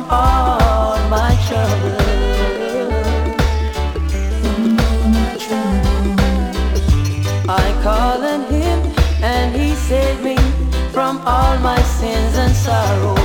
all my troubles. I called on him and he saved me from all my sins and sorrows.